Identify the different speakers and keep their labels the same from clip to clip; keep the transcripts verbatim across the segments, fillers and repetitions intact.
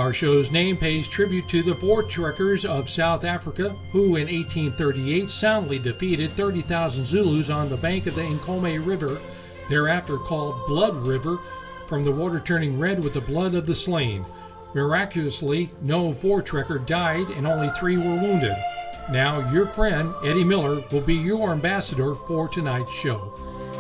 Speaker 1: Our show's name pays tribute to the Voortrekkers of South Africa, who in eighteen thirty-eight soundly defeated thirty thousand Zulus on the bank of the Nkomo River, thereafter called Blood River, from the water turning red with the blood of the slain. Miraculously, no Voortrekker died and only three were wounded. Now, your friend, Eddie Miller, will be your ambassador for tonight's show.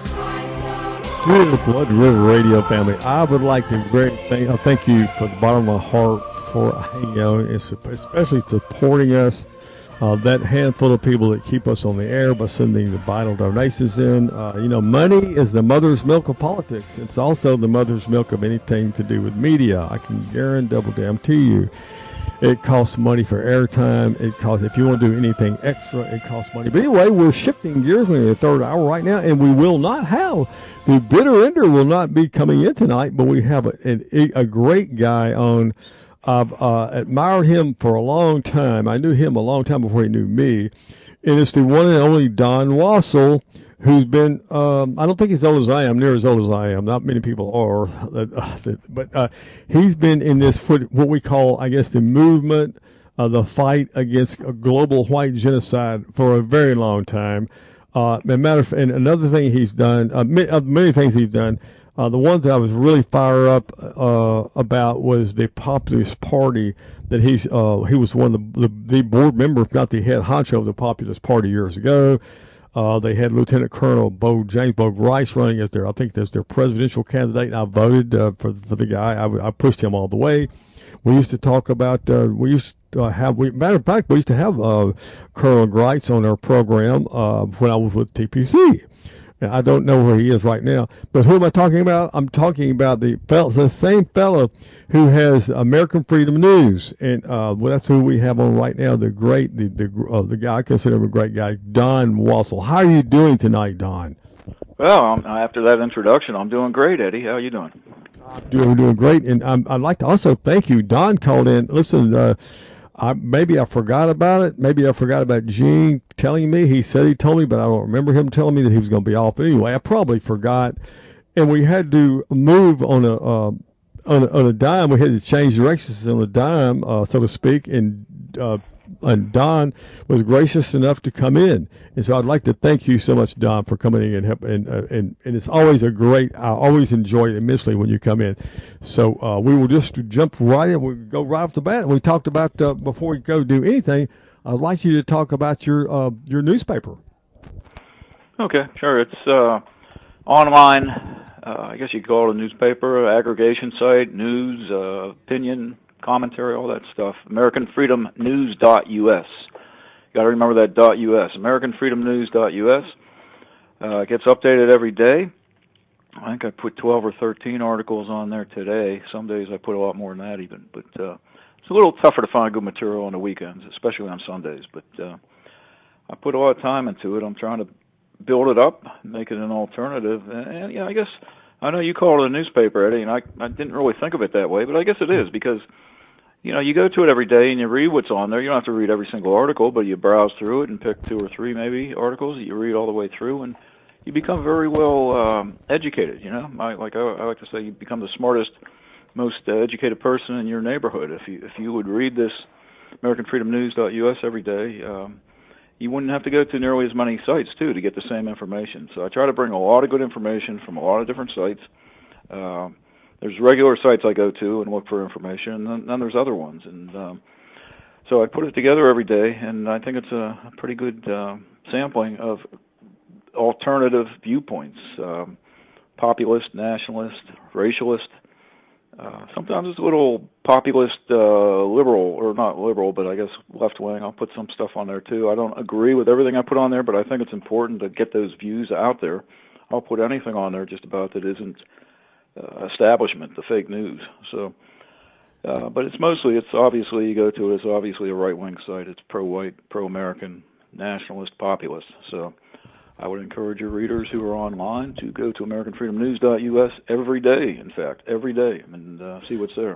Speaker 2: Dear the Blood River Radio family, I would like to very thank, uh, thank you from the bottom of my heart for, you know, especially supporting us. Uh, that handful of people that keep us on the air by sending the vital donations in. Uh, you know, money is the mother's milk of politics. It's also the mother's milk of anything to do with media. I can guarantee double damn to you. It costs money for airtime. It costs, if you want to do anything extra, it costs money. But anyway, we're shifting gears. We're in the third hour right now, and we will not have, the bitter ender will not be coming in tonight, but we have a, a, a great guy on. I've uh, admired him for a long time. I knew him a long time before he knew me. And it's the one and only Don Wassel, who's been, um, I don't think he's old as I am, near as old as I am. Not many people are. Uh, but uh, he's been in this, what, what we call, I guess, the movement, uh, the fight against global white genocide for a very long time. Uh, and, matter of, and another thing he's done, uh, many, uh, many things he's done, Uh, the one that I was really fired up uh, about was the Populist Party. That he's uh, he was one of the, the, the board member, if not the head honcho of the Populist Party years ago. Uh, they had Lieutenant Colonel Bo James Bo Grice running as their, I think that's their presidential candidate. And I voted uh, for for the guy. I, I pushed him all the way. We used to talk about. Uh, we used to have. We, matter of fact, we used to have uh, Colonel Grice on our program uh, when I was with T P C. I don't know where he is right now, but who am I talking about? I'm talking about the fellow, the same fellow who has American Freedom News, and uh, well, that's who we have on right now. The great, the the uh, the guy I consider him a great guy, Don Wassel. How are you doing tonight, Don?
Speaker 3: Well, um, after that introduction, I'm doing great, Eddie. How are you doing?
Speaker 2: I'm doing doing great, and um, I'd like to also thank you. Don called in. Listen. Uh, I, maybe I forgot about it. Maybe I forgot about Gene telling me. He said he told me, but I don't remember him telling me that he was going to be off. But anyway, I probably forgot. And we had to move on a uh, on a, on a dime. We had to change directions on a dime, uh, so to speak. And uh, and Don was gracious enough to come in. And so I'd like to thank you so much, Don, for coming in and help. And uh, and, and it's always a great. I always enjoy it immensely when you come in. So uh, we will just jump right in. We go right off the bat. And we talked about uh, before we go do anything. I'd like you to talk about your uh, your newspaper.
Speaker 3: Okay, sure. It's uh, online. Uh, I guess you could call it a newspaper, aggregation site, news, uh, opinion, commentary, all that stuff. American Freedom News dot U S. You got to remember that .us. American Freedom News dot U S. Uh, it gets updated every day. I think I put twelve or thirteen articles on there today. Some days I put a lot more than that even. But uh, it's a little tougher to find good material on the weekends, especially on Sundays. But uh, I put a lot of time into it. I'm trying to build it up, make it an alternative. And, and yeah, I guess, I know you call it a newspaper, Eddie, and I, I didn't really think of it that way, but I guess it is because, you know, you go to it every day and you read what's on there. You don't have to read every single article, but you browse through it and pick two or three maybe articles that you read all the way through, and you become very well um, educated, you know. I, like I, I like to say, you become the smartest, most uh, educated person in your neighborhood. If you, if you would read this American Freedom News dot U S every day, um, you wouldn't have to go to nearly as many sites, too, to get the same information. So I try to bring a lot of good information from a lot of different sites. Uh, there's regular sites I go to and look for information, and then, then there's other ones. And um, so I put it together every day, and I think it's a, a pretty good uh, sampling of alternative viewpoints, um, populist, nationalist, racialist. Uh, sometimes it's a little populist, uh, liberal, or not liberal, but I guess left-wing. I'll put some stuff on there, too. I don't agree with everything I put on there, but I think it's important to get those views out there. I'll put anything on there just about that isn't uh, establishment, the fake news. So, uh, but it's mostly, it's obviously, you go to it, it's obviously a right-wing site. It's pro-white, pro-American, nationalist, populist. So I would encourage your readers who are online to go to American Freedom News dot U S every day, in fact, every day, and uh, see what's there.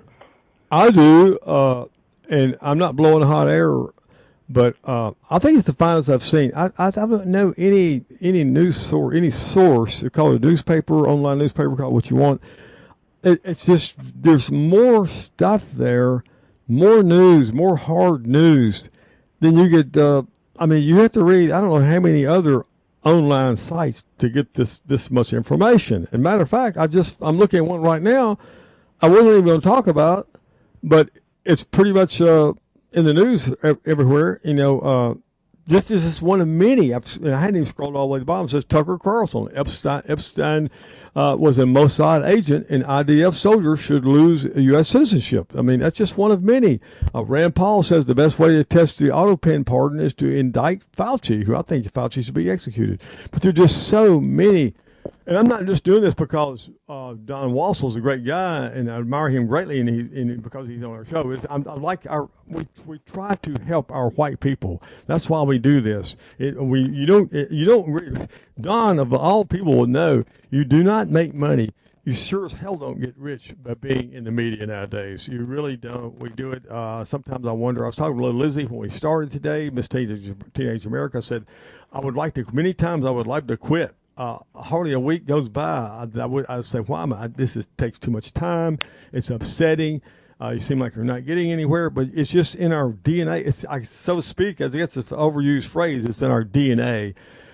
Speaker 2: I do, uh, and I'm not blowing hot air, but uh, I think it's the finest I've seen. I, I, I don't know any any news source, any source, call it a newspaper, online newspaper, call it what you want. It, it's just, there's more stuff there more news, more hard news than you get. Uh, I mean, you have to read, I don't know how many other online sites to get this, this much information. And matter of fact, I just, I'm looking at one right now I wasn't even going to talk about, but it's pretty much uh, in the news everywhere. You know, uh, this is just one of many. I've, I hadn't even scrolled all the way to the bottom. It says Tucker Carlson. Epstein, Epstein uh, was a Mossad agent, and I D F soldiers should lose U S citizenship. I mean, that's just one of many. Uh, Rand Paul says the best way to test the auto pen pardon is to indict Fauci, who I think Fauci should be executed. But there are just so many. And I'm not just doing this because uh, Don Wassel's a great guy, and I admire him greatly, and, he, and because he's on our show. It's, I'm, I like our we we try to help our white people. That's why we do this. It, we you don't you don't Don of all people will know you do not make money. You sure as hell don't get rich by being in the media nowadays. You really don't. We do it. Uh, sometimes I wonder. I was talking to little Lizzie when we started today, Miss Teenage, Teenage America. I said I would like to. Many times I would like to quit. Uh, hardly a week goes by. I, I would I would say, why am I? This is, takes too much time. It's upsetting. Uh, you seem like you're not getting anywhere, but it's just in our D N A. It's, I, so to speak, as it's an overused phrase, it's in our D N A.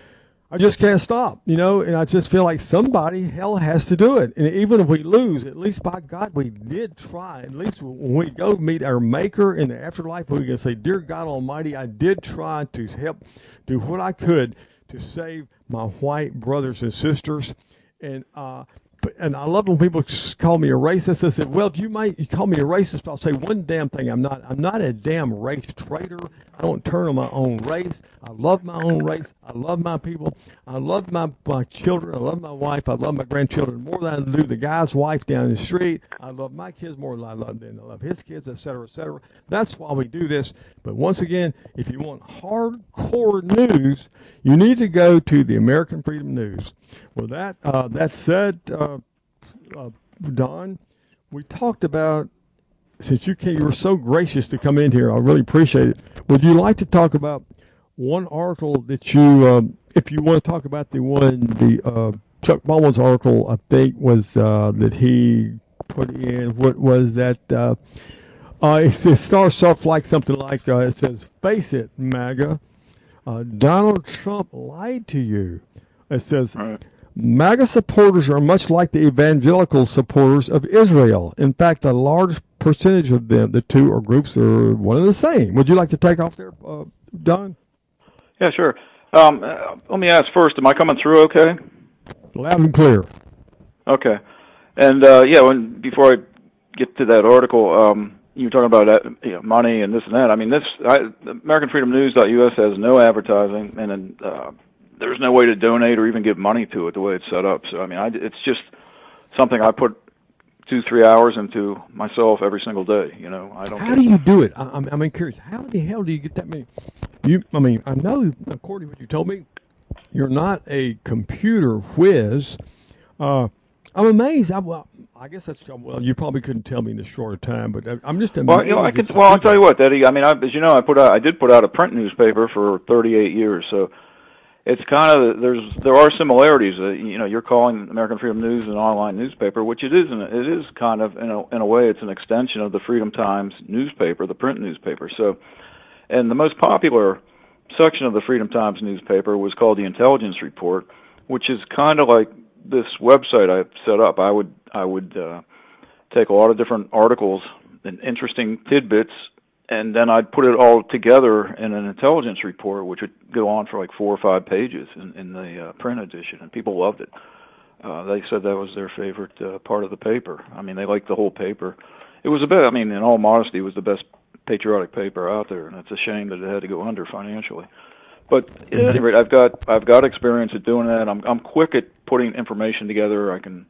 Speaker 2: I just can't stop, you know, and I just feel like somebody, hell, has to do it. And even if we lose, at least by God, we did try. At least when we go meet our Maker in the afterlife, we can say, Dear God Almighty, I did try to help do what I could to save my white brothers and sisters. And uh, and I love when people call me a racist. I said, well, if you might you call me a racist, I'll say one damn thing. I'm not. I'm not a damn race traitor. I don't turn on my own race. I love my own race. I love my people. I love my, my children. I love my wife. I love my grandchildren more than I do the guy's wife down the street. I love my kids more than I love than I love his kids, et cetera, et cetera. That's why we do this. But once again, if you want hardcore news, you need to go to the American Freedom News. With that, uh, that said, uh, uh, Don, we talked about, since you came, you were so gracious to come in here, I really appreciate it. Would you like to talk about one article that you, um, if you want to talk about the one, the uh, Chuck Baldwin's article, I think was uh, that he put in, what was that? Uh, uh, it, it starts off like something like, uh, it says, face it, MAGA, uh, Donald Trump lied to you. It says, right. MAGA supporters are much like the evangelical supporters of Israel. In fact, a large percentage of them, the two or groups, are one and the same. Would you like to take off there, uh, Don?
Speaker 3: Yeah, sure. Um, uh, let me ask first, am I coming through okay?
Speaker 2: Loud and clear.
Speaker 3: Okay. And, uh, yeah, when before I get to that article, um, you were talking about uh, you know, money and this and that. I mean, this I, American Freedom News dot U S has no advertising, and uh, there's no way to donate or even give money to it the way it's set up. So, I mean, I, it's just something I put two, three hours into myself every single day. You know, I don't.
Speaker 2: How do you do it? I, I'm, I'm curious. How the hell do you get that many? You, I mean, I know, according to what you told me, you're not a computer whiz. Uh, I'm amazed. I, well, I guess that's well. You probably couldn't tell me in a shorter time, but I'm just amazed.
Speaker 3: Well, you know, I could. Well, I'll tell you what, Eddie. I mean, I, as you know, I put out, I did put out a print newspaper for thirty-eight years, so. It's kind of there's there are similarities. Uh, you know, you're calling American Freedom News an online newspaper, which it is. It is kind of in a in a way, it's an extension of the Freedom Times newspaper, the print newspaper. So, and the most popular section of the Freedom Times newspaper was called the Intelligence Report, which is kind of like this website I've set up. I would I would uh, take a lot of different articles and interesting tidbits, and then I'd put it all together in an intelligence report, which would go on for like four or five pages in, in the uh, print edition, and people loved it. Uh, they said that was their favorite uh, part of the paper. I mean, they liked the whole paper. It was a bit, I mean, in all modesty, it was the best patriotic paper out there, and it's a shame that it had to go under financially. But at any rate, I've got I've got experience at doing that. I'm I'm quick at putting information together. I can.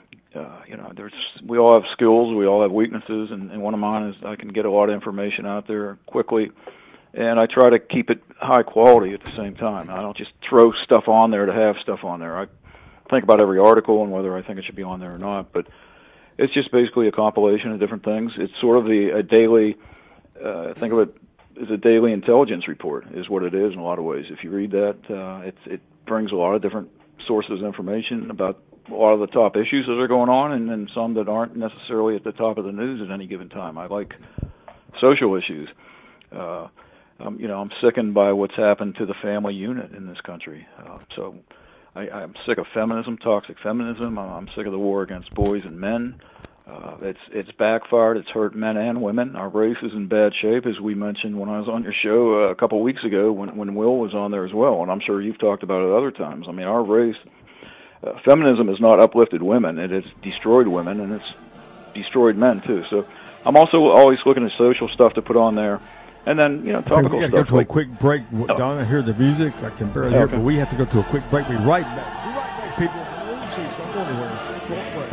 Speaker 3: Uh, you know, there's we all have skills, we all have weaknesses, and, and one of mine is I can get a lot of information out there quickly, and I try to keep it high quality at the same time. I don't just throw stuff on there to have stuff on there. I think about every article and whether I think it should be on there or not, but it's just basically a compilation of different things. It's sort of the a daily, uh, think of it as a daily intelligence report is what it is in a lot of ways. If you read that, uh, it's, it brings a lot of different sources of information about a lot of the top issues that are going on, and then some that aren't necessarily at the top of the news at any given time. I like social issues. Uh, um, you know, I'm sickened by what's happened to the family unit in this country. Uh, so I, I'm sick of feminism, toxic feminism. I'm sick of the war against boys and men. Uh, it's it's backfired. It's hurt men and women. Our race is in bad shape, as we mentioned when I was on your show uh, a couple of weeks ago, when when Will was on there as well. And I'm sure you've talked about it other times. I mean, our race, uh, feminism has not uplifted women. It has destroyed women, and it's destroyed men too. So I'm also always looking at social stuff to put on there. And then, you know, topical
Speaker 2: we got to
Speaker 3: stuff.
Speaker 2: go to
Speaker 3: like,
Speaker 2: a quick break. Don, I hear the music. I can barely hear it, but we have to go to a quick break. We'll be right back. Be right back, people. Overseas, don't go anywhere. Short break.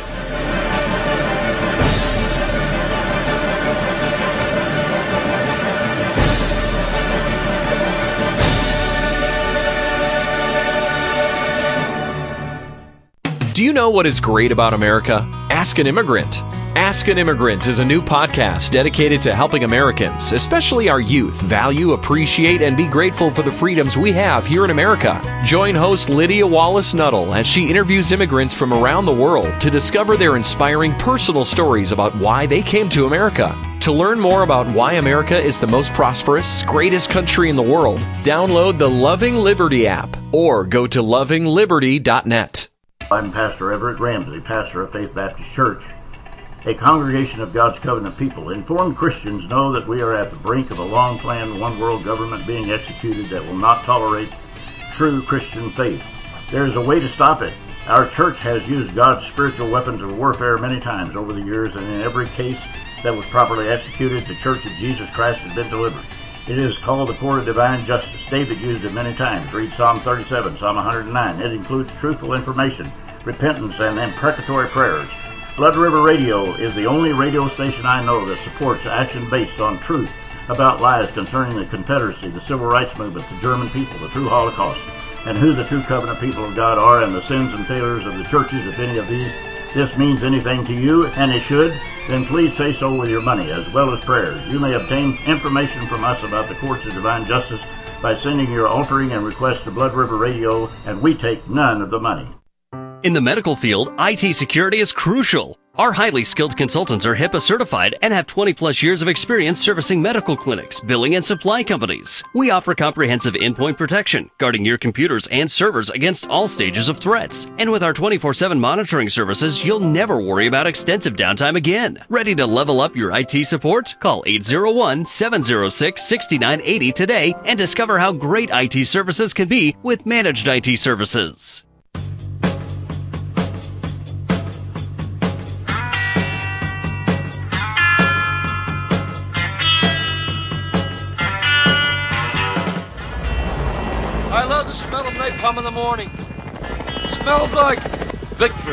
Speaker 4: Do you know what is great about America? Ask an Immigrant. Ask an Immigrant is a new podcast dedicated to helping Americans, especially our youth, value, appreciate, and be grateful for the freedoms we have here in America. Join host Lydia Wallace Nuttall as she interviews immigrants from around the world to discover their inspiring personal stories about why they came to America. To learn more about why America is the most prosperous, greatest country in the world, download the Loving Liberty app or go to loving liberty dot net.
Speaker 5: I'm Pastor Everett Ramsey, pastor of Faith Baptist Church, a congregation of God's covenant people. Informed Christians know that we are at the brink of a long-planned one-world government being executed that will not tolerate true Christian faith. There is a way to stop it. Our church has used God's spiritual weapons of warfare many times over the years, and in every case that was properly executed, the Church of Jesus Christ has been delivered. It is called the Court of Divine Justice. David used it many times. Read Psalm thirty-seven, Psalm one hundred nine. It includes truthful information, repentance, and imprecatory prayers. Blood River Radio is the only radio station I know that supports action based on truth about lies concerning the Confederacy, the Civil Rights Movement, the German people, the true Holocaust, and who the true covenant people of God are, and the sins and failures of the churches. If any of these this means anything to you, and it should, then please say so with your money as well as prayers. You may obtain information from us about the courts of divine justice by sending your altering and request to Blood River Radio, and we take none of the money.
Speaker 6: In the medical field, I T security is crucial. Our highly skilled consultants are HIPAA certified and have twenty plus years of experience servicing medical clinics, billing, and supply companies. We offer comprehensive endpoint protection, guarding your computers and servers against all stages of threats. And with our twenty-four seven monitoring services, you'll never worry about extensive downtime again. Ready to level up your I T support? Call eight zero one, seven zero six, six nine eight zero today and discover how great I T services can be with managed I T services.
Speaker 7: I love the smell of napalm in the morning. It smells like victory.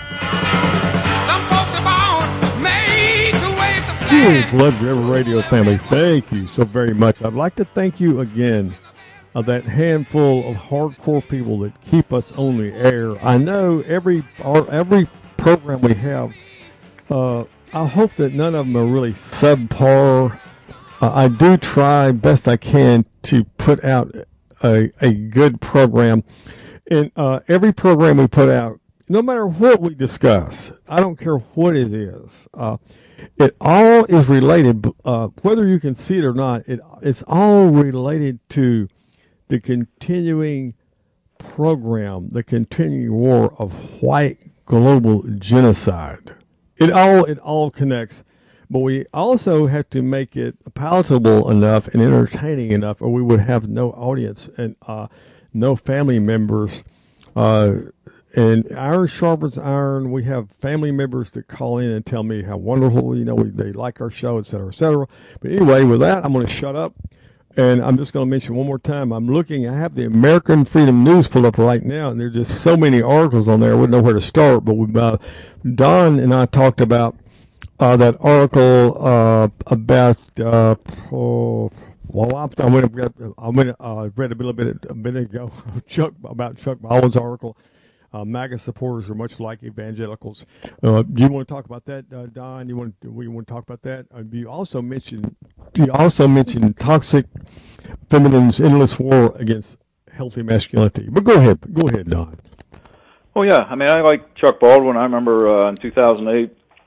Speaker 7: Some folks are born made to wave the
Speaker 2: Dear
Speaker 7: flag.
Speaker 2: Blood River Radio family, thank you so very much. I'd like to thank you again of that handful of hardcore people that keep us on the air. I know every our, every program we have, uh, I hope that none of them are really subpar. Uh, I do try best I can to put out A, a good program. And uh, every program we put out, no matter what we discuss, I don't care what it is, uh, it all is related, uh, whether you can see it or not, it it's all related to the continuing program, the continuing war of white global genocide. It all it all connects. But we also have to make it palatable enough and entertaining enough, or we would have no audience and uh, no family members. Uh, and iron sharpens iron. We have family members that call in and tell me how wonderful, you know, we, they like our show, et cetera, et cetera. But anyway, with that, I'm going to shut up. And I'm just going to mention one more time. I'm looking, I have the American Freedom News pulled up right now, and there's just so many articles on there. I wouldn't know where to start. But we, uh, Don and I talked about Uh, that article uh, about uh, oh, well, I, I went I went uh, read a little bit a minute ago Chuck about Chuck Baldwin's article. Uh, MAGA supporters are much like evangelicals. Uh, do you want to talk about that, uh, Don? You want to, we want to talk about that? Uh, you also mentioned you also mentioned toxic feminine's endless war against healthy masculinity. But go ahead, go ahead, Don.
Speaker 3: Oh yeah, I mean I like Chuck Baldwin. I remember uh, in two thousand eight.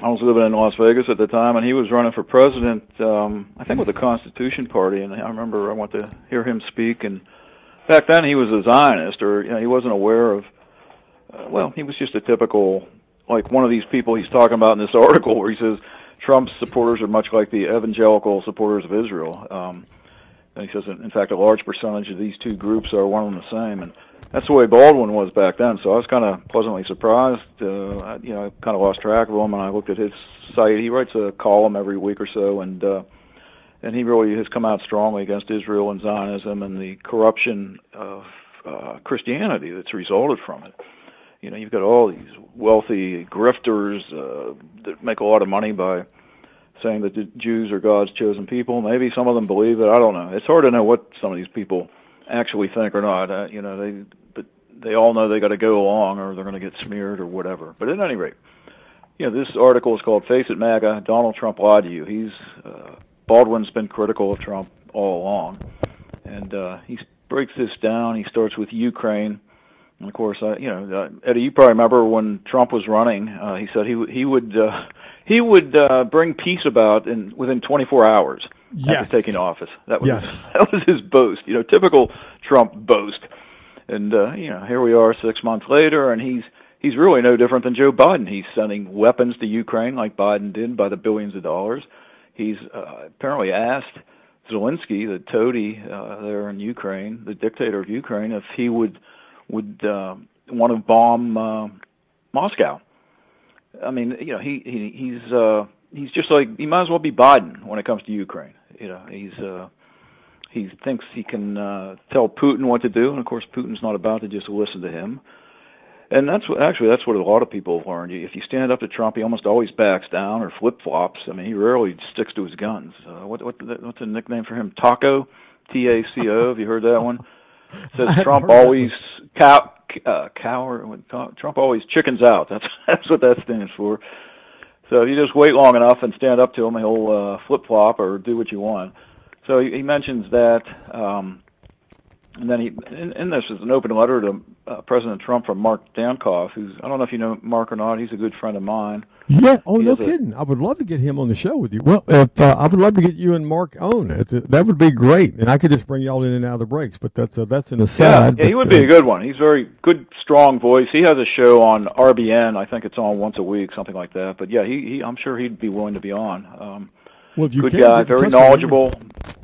Speaker 3: I was living in Las Vegas at the time, and he was running for president, um, I think with the Constitution Party, and I remember I went to hear him speak, and back then he was a Zionist, or you know, he wasn't aware of, uh, well, he was just a typical, like one of these people he's talking about in this article where he says Trump's supporters are much like the evangelical supporters of Israel. Um, and he says, in fact, a large percentage of these two groups are one and the same, and that's the way Baldwin was back then, so I was kind of pleasantly surprised. Uh, I, you know, I kind of lost track of him, and I looked at his site. He writes a column every week or so, and uh, and he really has come out strongly against Israel and Zionism and the corruption of uh, Christianity that's resulted from it. You know, you've got all these wealthy grifters uh, that make a lot of money by saying that the Jews are God's chosen people. Maybe some of them believe it. I don't know. It's hard to know what some of these people actually think or not. Uh, you know, they but they all know they got to go along or they're going to get smeared or whatever. But at any rate, you know, this article is called "Face It, MAGA: Donald Trump Lied to You." He's uh, Baldwin's been critical of Trump all along, and uh, he breaks this down. He starts with Ukraine, and of course, uh, you know, uh, Eddie, you probably remember when Trump was running, uh, he said he he would uh, he would uh, bring peace about in within twenty-four hours.
Speaker 2: Yes.
Speaker 3: After taking office. That was
Speaker 2: yes.
Speaker 3: his, that was his boast. You know, typical Trump boast. And uh, you know, here we are six months later, and he's he's really no different than Joe Biden. He's sending weapons to Ukraine like Biden did by the billions of dollars. He's uh, apparently asked Zelensky, the toady uh, there in Ukraine, the dictator of Ukraine, if he would would uh, want to bomb uh, Moscow. I mean, you know, he, he he's uh, he's just like he might as well be Biden when it comes to Ukraine. You know, he's uh, he thinks he can uh, tell Putin what to do, and of course, Putin's not about to just listen to him. And that's what actually that's what a lot of people have learned. If you stand up to Trump, he almost always backs down or flip flops. I mean, he rarely sticks to his guns. Uh, what what what's the nickname for him? Taco, T A C O. Have you heard that one? It says Trump always cow uh, cower. Trump always chickens out. That's that's what that stands for. So if you just wait long enough and stand up to him, he'll uh, flip-flop or do what you want. So he, he mentions that, um, and then he, in, in this is an open letter to uh, President Trump from Mark Dankoff, who's, I don't know if you know Mark or not, he's a good friend of mine.
Speaker 2: Yeah, oh,
Speaker 3: he
Speaker 2: no
Speaker 3: a,
Speaker 2: kidding. I would love to get him on the show with you. Well, if, uh, I would love to get you and Mark on. That would be great, and I could just bring y'all in and out of the breaks, but that's uh, that's an aside.
Speaker 3: Yeah, yeah
Speaker 2: but,
Speaker 3: he would be
Speaker 2: uh,
Speaker 3: a good one. He's very good, strong voice. He has a show on R B N. I think it's on once a week, something like that. But yeah, he, he I'm sure he'd be willing to be on. Um,
Speaker 2: well, if you
Speaker 3: good
Speaker 2: can,
Speaker 3: guy,
Speaker 2: get in
Speaker 3: very
Speaker 2: touch with
Speaker 3: knowledgeable,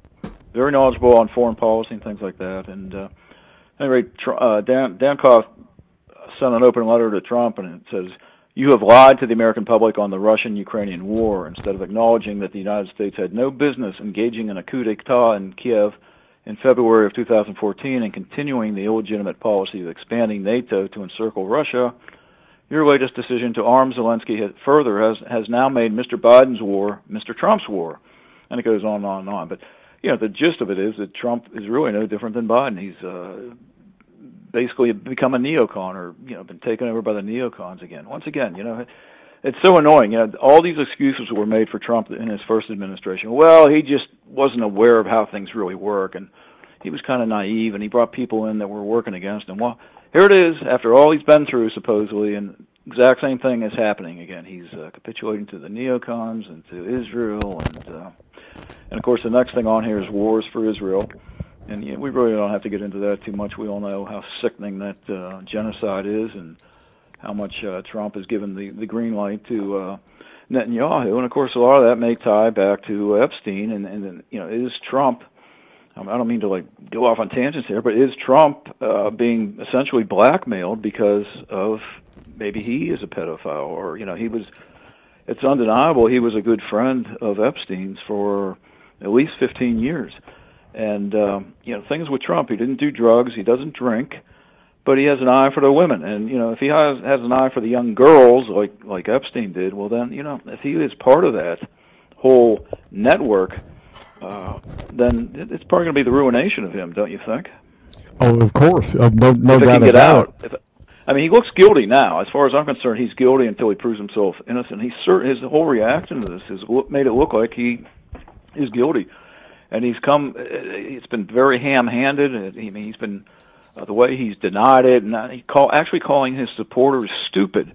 Speaker 3: very knowledgeable on foreign policy and things like that. And uh, anyway, uh, Dan, Dankoff sent an open letter to Trump, and it says, "You have lied to the American public on the Russian-Ukrainian war instead of acknowledging that the United States had no business engaging in a coup d'etat in Kiev in February of two thousand fourteen and continuing the illegitimate policy of expanding NATO to encircle Russia. Your latest decision to arm Zelensky has, further has, has now made Mister Biden's war Mister Trump's war." And it goes on and on and on. But, you know, the gist of it is that Trump is really no different than Biden. He's uh, basically become a neocon, or you know, been taken over by the neocons again. Once again, you know, it's so annoying. You know, all these excuses were made for Trump in his first administration. Well, he just wasn't aware of how things really work, and he was kind of naive, and he brought people in that were working against him. Well, here it is, after all he's been through, supposedly, and exact same thing is happening again. He's uh, capitulating to the neocons and to Israel, and uh, and of course the next thing on here is wars for Israel. And you know, we really don't have to get into that too much. We all know how sickening that uh, genocide is, and how much uh, Trump has given the, the green light to uh, Netanyahu. And of course, a lot of that may tie back to Epstein. And, and you know, is Trump? I don't mean to like go off on tangents here, but is Trump uh, being essentially blackmailed because of maybe he is a pedophile, or you know, he was? It's undeniable he was a good friend of Epstein's for at least fifteen years. And, um, you know, things with Trump, he didn't do drugs, he doesn't drink, but he has an eye for the women. And, you know, if he has, has an eye for the young girls, like like Epstein did, well then, you know, if he is part of that whole network, uh, then it's probably going to be the ruination of him, don't you think?
Speaker 2: Oh, of course. Uh, no no
Speaker 3: if
Speaker 2: doubt
Speaker 3: get
Speaker 2: about
Speaker 3: out. If, I mean, he looks guilty now. As far as I'm concerned, he's guilty until he proves himself innocent. He's certain, his whole reaction to this has made it look like he is guilty. And he's come, it's been very ham-handed. I mean, he's been, uh, the way he's denied it, and he call, actually calling his supporters stupid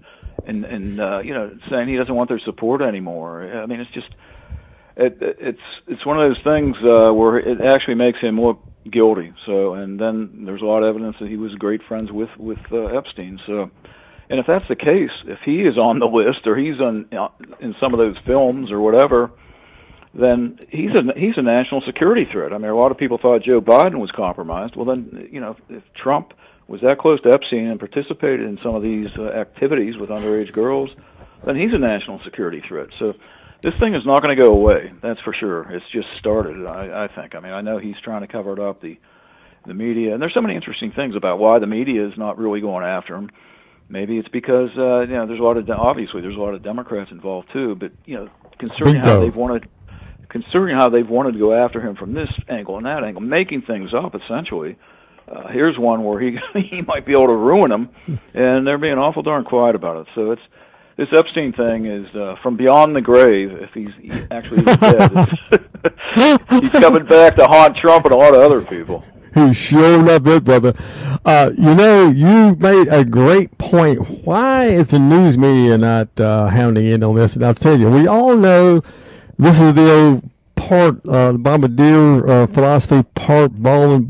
Speaker 3: and and uh, you know, saying he doesn't want their support anymore. I mean, it's just it, it's it's one of those things uh, where it actually makes him look guilty. So, and then there's a lot of evidence that he was great friends with with uh, Epstein. So, and if that's the case, if he is on the list or he's on in some of those films or whatever, then he's a he's a national security threat. I mean, a lot of people thought Joe Biden was compromised. Well, then, you know, if Trump was that close to Epstein and participated in some of these uh, activities with underage girls, then he's a national security threat. So this thing is not going to go away. That's for sure. It's just started, I, I think. I mean, I know he's trying to cover it up, the the media, and there's so many interesting things about why the media is not really going after him. Maybe it's because uh, you know, there's a lot of obviously there's a lot of Democrats involved too. But you know, considering how they've wanted. Considering how they've wanted to go after him from this angle and that angle, making things up essentially, uh, here's one where he he might be able to ruin them, and they're being awful darn quiet about it. So it's this Epstein thing is uh, from beyond the grave. If he's actually even dead, he's coming back to haunt Trump and a lot of other people.
Speaker 2: He's sure enough it, brother. Uh, you know, you made a great point. Why is the news media not uh, hounding in on this? And I'll tell you, we all know. This is the old part, uh, the Bombardier uh, philosophy part, Baldwin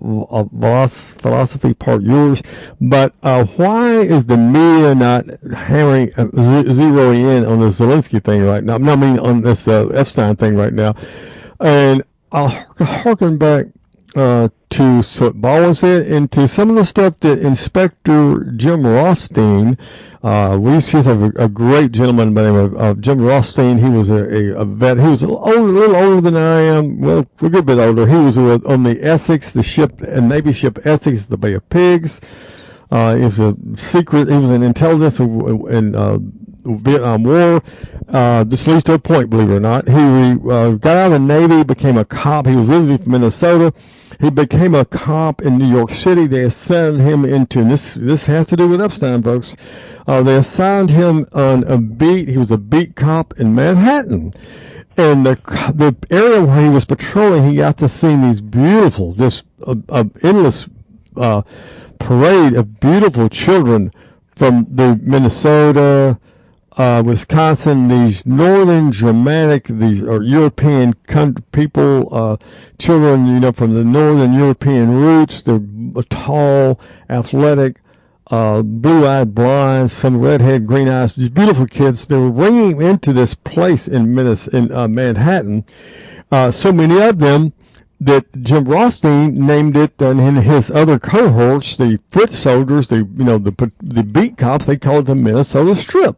Speaker 2: uh, philosophy part yours. But uh, why is the media not hammering, uh, zeroing in on the Zelensky thing right now? I mean, on this uh, Epstein thing right now. And I'll harken back uh, to what Baldwin said and to some of the stuff that Inspector Jim Rothstein. Uh, we used to have a, a great gentleman by the name of uh, Jim Rothstein. He was a, a, a vet. He was a little, older, a little older than I am. Well, a good bit older. He was on the Essex, the ship, a Navy ship Essex, the Bay of Pigs. Uh, he was a secret. He was an intelligence in uh, Vietnam War. Uh, this leads to a point, believe it or not. He uh, got out of the Navy, became a cop. He was originally from Minnesota. He became a cop in New York City. They assigned him into, and this this has to do with Epstein, folks. Uh, they assigned him on a beat. He was a beat cop in Manhattan. And the the area where he was patrolling, he got to see these beautiful, just uh, uh, endless uh, parade of beautiful children from the Minnesota, Uh, Wisconsin, these northern Germanic, these are European country, people, uh, children, you know, from the northern European roots. They're tall, athletic, uh, blue-eyed, blonde, some redhead, green eyes. These beautiful kids. They were bringing into this place in, Minnes- in uh, Manhattan. Uh, so many of them that Jim Rothstein named it, and in his other cohorts, the foot soldiers, the you know the the beat cops, they called it the Minnesota Strip.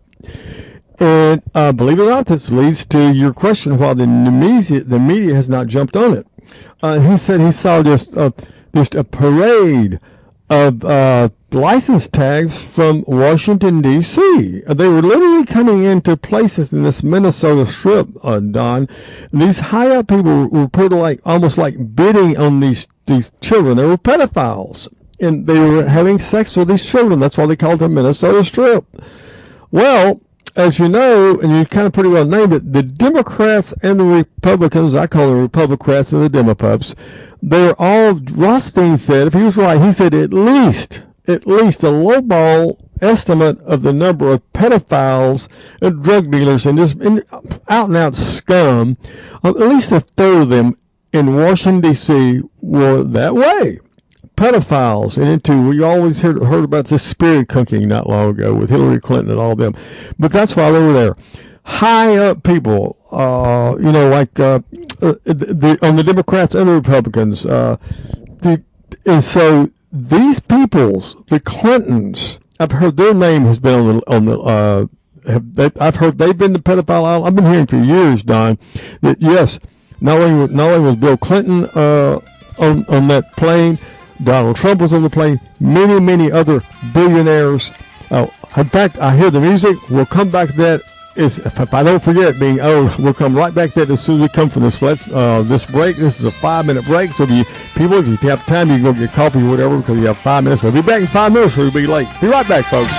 Speaker 2: And uh, believe it or not, this leads to your question why the media, the media has not jumped on it. Uh, he said he saw just, uh, just a parade of uh, license tags from Washington, D C They were literally coming into places in this Minnesota Strip, uh, Don. And these high-up people were put like almost like bidding on these, these children. They were pedophiles, and they were having sex with these children. That's why they called it the Minnesota Strip. Well, as you know, and you kind of pretty well named it, the Democrats and the Republicans, I call them Republicrats and the Demopups, they're all, Rothstein said, if he was right, he said at least, at least a lowball estimate of the number of pedophiles and drug dealers and just out and out scum, at least a third of them in Washington, D C were that way. Pedophiles, and into, we always heard, heard about this spirit cooking not long ago with Hillary Clinton and all of them. But that's why they were there. High up people, uh, you know, like uh, the, the, on the Democrats and the Republicans. Uh, the, and so these peoples, the Clintons, I've heard their name has been on the, on the uh, have they, I've heard they've been the pedophile island. I've been hearing for years, Don, that yes, not only, not only was Bill Clinton uh, on, on that plane, Donald Trump was on the plane, many, many other billionaires. Uh, in fact, I hear the music. We'll come back to that. Is, if I don't forget being old, we'll come right back to that as soon as we come from this uh, this break. This is a five-minute break, so if you, people, if you have time, you can go get coffee or whatever because you have five minutes. We'll be back in five minutes or we'll be late. Be right back, folks.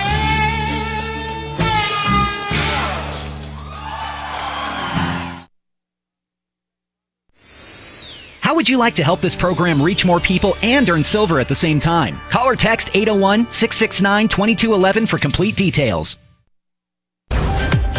Speaker 8: How would you like to help this program reach more people and earn silver at the same time? Call or text eight oh one, six six nine, two two one one for complete details.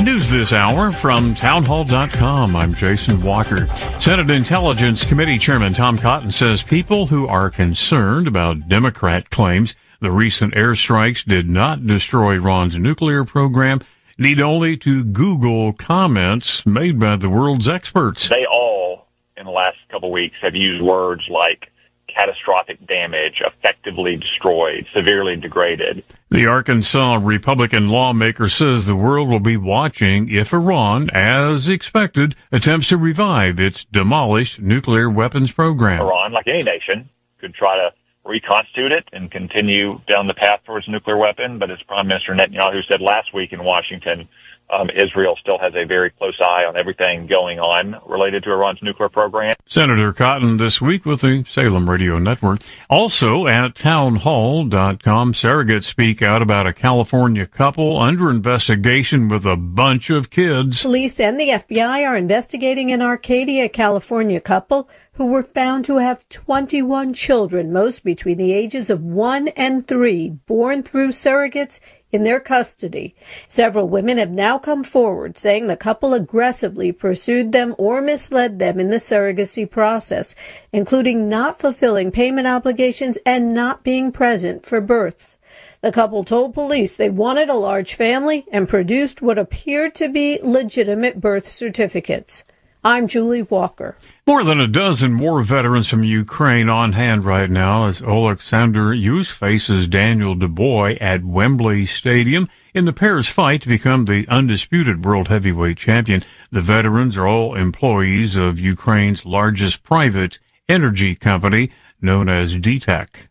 Speaker 9: News this hour from townhall dot com. I'm Jason Walker. Senate Intelligence Committee Chairman Tom Cotton says people who are concerned about Democrat claims the recent airstrikes did not destroy Iran's nuclear program need only to Google comments made by the world's experts.
Speaker 10: They all, in the last couple of weeks, have used words like catastrophic damage, effectively destroyed, severely degraded.
Speaker 9: The Arkansas Republican lawmaker says the world will be watching if Iran, as expected, attempts to revive its demolished nuclear weapons program.
Speaker 10: Iran, like any nation, could try to reconstitute it and continue down the path towards a nuclear weapon, but as Prime Minister Netanyahu said last week in Washington, Um, Israel still has a very close eye on everything going on related to Iran's nuclear program.
Speaker 9: Senator Cotton this week with the Salem Radio Network. Also at townhall dot com, surrogates speak out about a California couple under investigation with a bunch of kids.
Speaker 11: Police and the F B I are investigating an Arcadia, California couple who were found to have twenty-one children, most between the ages of one and three, born through surrogates in their custody. Several women have now come forward saying the couple aggressively pursued them or misled them in the surrogacy process, including not fulfilling payment obligations and not being present for births. The couple told police they wanted a large family and produced what appeared to be legitimate birth certificates. I'm Julie Walker.
Speaker 9: More than a dozen war veterans from Ukraine on hand right now as Oleksandr Usyk faces Daniel Dubois at Wembley Stadium in the pair's fight to become the undisputed world heavyweight champion. The veterans are all employees of Ukraine's largest private energy company, known as D TEC.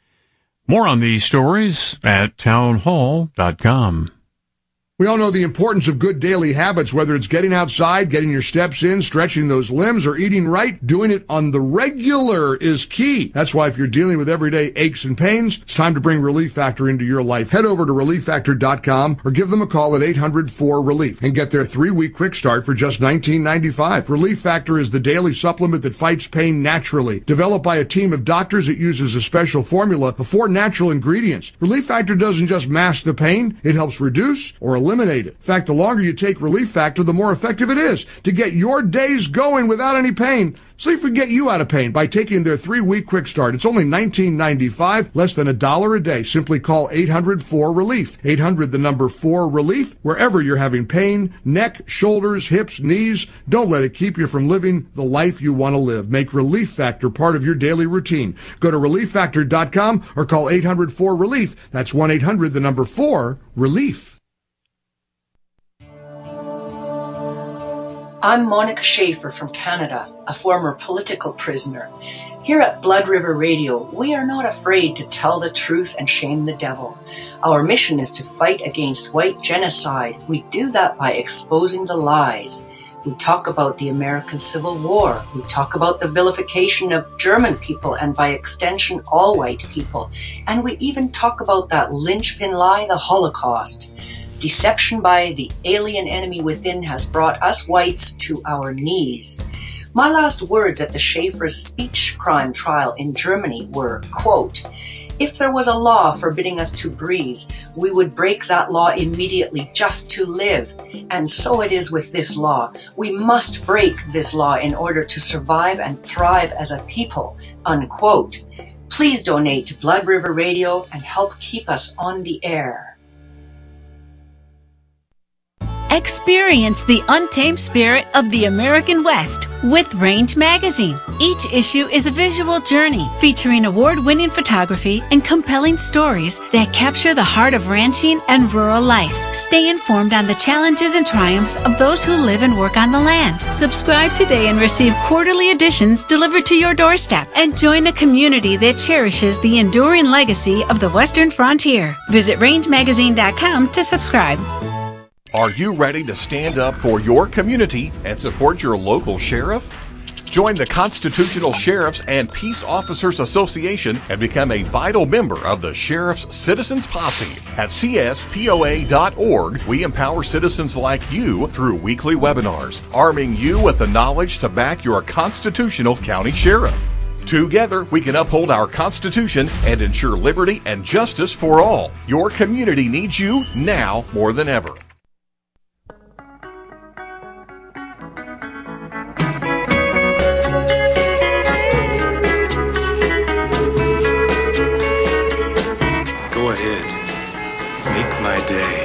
Speaker 9: More on these stories at townhall dot com.
Speaker 12: We all know the importance of good daily habits, whether it's getting outside, getting your steps in, stretching those limbs, or eating right. Doing it on the regular is key. That's why if you're dealing with everyday aches and pains, it's time to bring Relief Factor into your life. Head over to relief factor dot com or give them a call at eight hundred four relief and get their three-week quick start for just nineteen ninety-five. Relief Factor is the daily supplement that fights pain naturally. Developed by a team of doctors, it uses a special formula of four natural ingredients. Relief Factor doesn't just mask the pain, it helps reduce or eliminate Eliminate it. In fact, the longer you take Relief Factor, the more effective it is to get your days going without any pain. See if we can get you out of pain by taking their three-week quick start. It's only nineteen ninety-five, less than a dollar a day. Simply call eight hundred four relief. eight hundred, the number four relief. Wherever you're having pain, neck, shoulders, hips, knees, don't let it keep you from living the life you want to live. Make Relief Factor part of your daily routine. Go to relief factor dot com or call eight hundred four relief. That's one eight hundred, the number four, relief.
Speaker 13: I'm Monica Schaefer from Canada, a former political prisoner. Here at Blood River Radio, we are not afraid to tell the truth and shame the devil. Our mission is to fight against white genocide. We do that by exposing the lies. We talk about the American Civil War. We talk about the vilification of German people and by extension all white people. And we even talk about that linchpin lie, the Holocaust. Deception by the alien enemy within has brought us whites to our knees. My last words at the Schaefer's speech crime trial in Germany were, quote, "If there was a law forbidding us to breathe, we would break that law immediately just to live. And so it is with this law. We must break this law in order to survive and thrive as a people," unquote. Please donate to Blood River Radio and help keep us on the air.
Speaker 14: Experience the untamed spirit of the American West with Range Magazine. Each issue is a visual journey featuring award-winning photography and compelling stories that capture the heart of ranching and rural life. Stay informed on the challenges and triumphs of those who live and work on the land. Subscribe today and receive quarterly editions delivered to your doorstep and join a community that cherishes the enduring legacy of the Western frontier. Visit range magazine dot com to subscribe.
Speaker 15: Are you ready to stand up for your community and support your local sheriff? Join the Constitutional Sheriffs and Peace Officers Association and become a vital member of the Sheriff's Citizens Posse. At C S P O A dot org, we empower citizens like you through weekly webinars, arming you with the knowledge to back your constitutional county sheriff. Together, we can uphold our Constitution and ensure liberty and justice for all. Your community needs you now more than ever.
Speaker 16: day.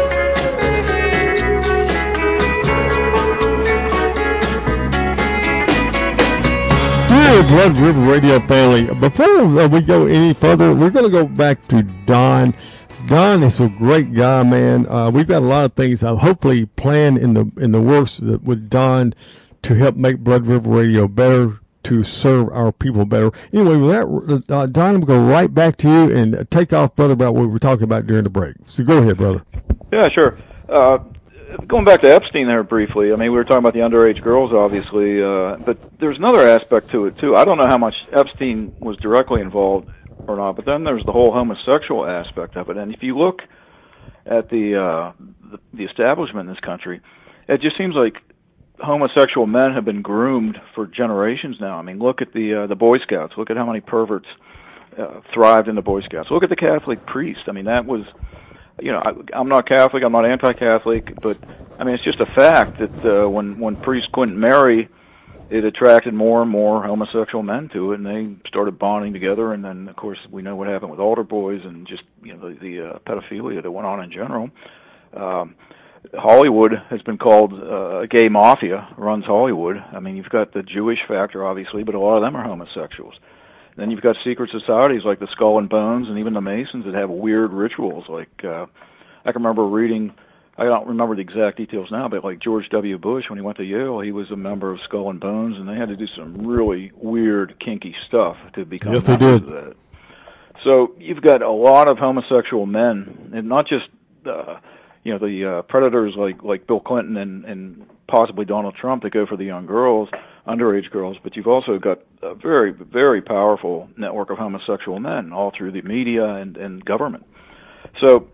Speaker 2: Dear Blood River Radio family, before we go any further, we're going to go back to Don. Don is a great guy, man. Uh, we've got a lot of things uh, hopefully planned in the in the works that, with Don to help make Blood River Radio better, to serve our people better. Anyway, with that, uh, Don, I'm going to go right back to you and take off, brother, about what we were talking about during the break. So go ahead, brother.
Speaker 3: Yeah, sure. Uh, going back to Epstein there briefly, I mean, we were talking about the underage girls, obviously, uh, but there's another aspect to it, too. I don't know how much Epstein was directly involved or not, but then there's the whole homosexual aspect of it. And if you look at the, uh, the, the establishment in this country, it just seems like homosexual men have been groomed for generations now. I mean, look at the uh, the Boy Scouts. Look at how many perverts uh, thrived in the Boy Scouts. Look at the Catholic priest. I mean, that was, you know, I, I'm not Catholic, I'm not anti-Catholic, but I mean, it's just a fact that uh, when when priests couldn't marry, it attracted more and more homosexual men to it, and they started bonding together. And then, of course, we know what happened with altar boys and just, you know, the, the uh, pedophilia that went on in general. Um, Hollywood has been called uh, a gay mafia, runs Hollywood. I mean, you've got the Jewish factor, obviously, but a lot of them are homosexuals. Then you've got secret societies like the Skull and Bones and even the Masons that have weird rituals. Like, uh, I can remember reading, I don't remember the exact details now, but like George W. Bush, when he went to Yale, he was a member of Skull and Bones, and they had to do some really weird, kinky stuff to become
Speaker 2: yes, they
Speaker 3: members
Speaker 2: did.
Speaker 3: of that. So you've got a lot of homosexual men, and not just... Uh, you know, the uh, predators like like Bill Clinton and, and possibly Donald Trump that go for the young girls, underage girls, but you've also got a very, very powerful network of homosexual men all through the media and, and government. So,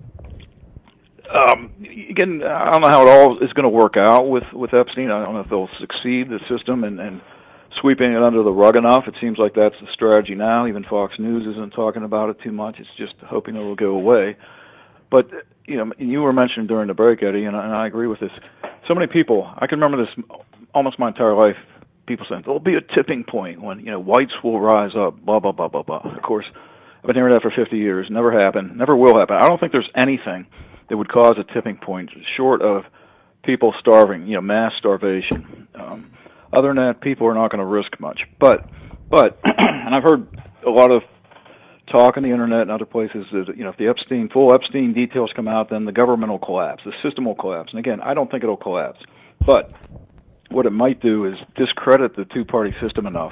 Speaker 3: um, again, I don't know how it all is going to work out with, with Epstein. I don't know if they'll succeed, the system, and, and sweeping it under the rug enough. It seems like that's the strategy now. Even Fox News isn't talking about it too much. It's just hoping it will go away. But, you know, you were mentioning during the break, Eddie, and I, and I agree with this. So many people, I can remember this almost my entire life, people saying, there'll be a tipping point when, you know, whites will rise up, blah, blah, blah, blah, blah. Of course, I've been hearing that for fifty years. Never happened. Never will happen. I don't think there's anything that would cause a tipping point short of people starving, you know, mass starvation. Um, other than that, people are not going to risk much. But, but, and I've heard a lot of talk on the internet and other places that, you know, if the Epstein, full Epstein details come out, then the government will collapse, the system will collapse. And again, I don't think it'll collapse. But what it might do is discredit the two-party system enough.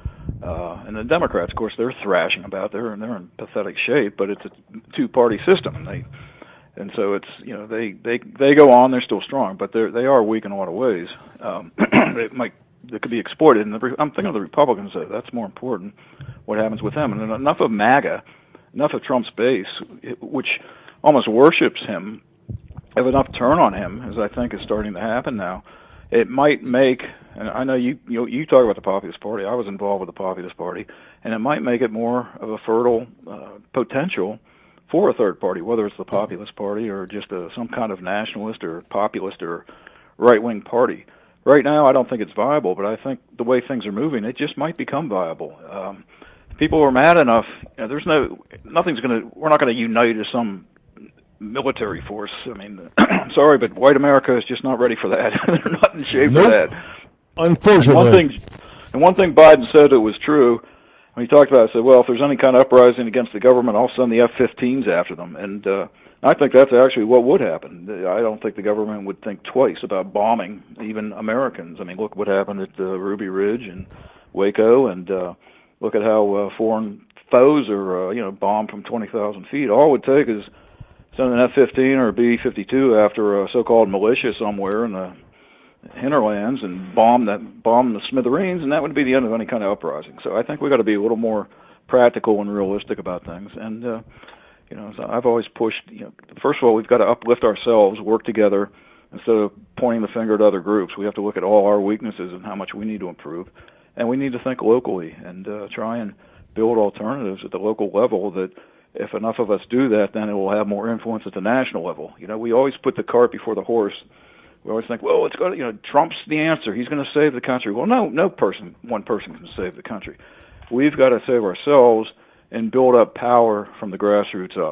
Speaker 3: Uh, and the Democrats, of course, they're thrashing about. They're they're in pathetic shape, but it's a two-party system, and they and so it's, you know, they they they go on. They're still strong, but they they are weak in a lot of ways. Um, it might. That could be exploited, and the, I'm thinking of the Republicans. Uh, that's more important. What happens with them? And enough of MAGA, enough of Trump's base, which almost worships him, have enough turn on him, as I think is starting to happen now. It might make, and I know you you, you talk about the Populist Party. I was involved with the Populist Party, and it might make it more of a fertile uh, potential for a third party, whether it's the Populist Party or just a, some kind of nationalist or populist or right-wing party. Right now, I don't think it's viable, but I think the way things are moving, it just might become viable. Um, people are mad enough. You know, there's no, nothing's going to. We're not going to unite as some military force. I mean, sorry, but white America is just not ready for that. They're not in shape
Speaker 2: nope.
Speaker 3: for that.
Speaker 2: Unfortunately,
Speaker 3: and one thing, and one thing Biden said that was true when he talked about it, said, "Well, if there's any kind of uprising against the government, I'll send the F fifteens after them." And uh, I think that's actually what would happen. I don't think the government would think twice about bombing even Americans. I mean, look what happened at uh, Ruby Ridge and Waco, and uh, look at how uh, foreign foes are, uh, you know, bombed from twenty thousand feet. All it would take is send an F fifteen or a B fifty-two after a so-called militia somewhere in the hinterlands and bomb that bomb the smithereens, and that would be the end of any kind of uprising. So I think we've got to be a little more practical and realistic about things. And uh, you know, so I've always pushed. You know, first of all, we've got to uplift ourselves, work together, instead of pointing the finger at other groups. We have to look at all our weaknesses and how much we need to improve, and we need to think locally and uh, try and build alternatives at the local level. That if enough of us do that, then it will have more influence at the national level. You know, we always put the cart before the horse. We always think, well, it's got, you know, Trump's the answer. He's going to save the country. Well, no, no person, one person can save the country. We've got to save ourselves and build up power from the grassroots up.